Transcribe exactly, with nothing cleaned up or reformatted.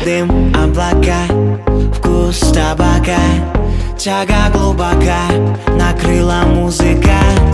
дым, облака, вкус табака. Тяга глубока, накрыла музыка.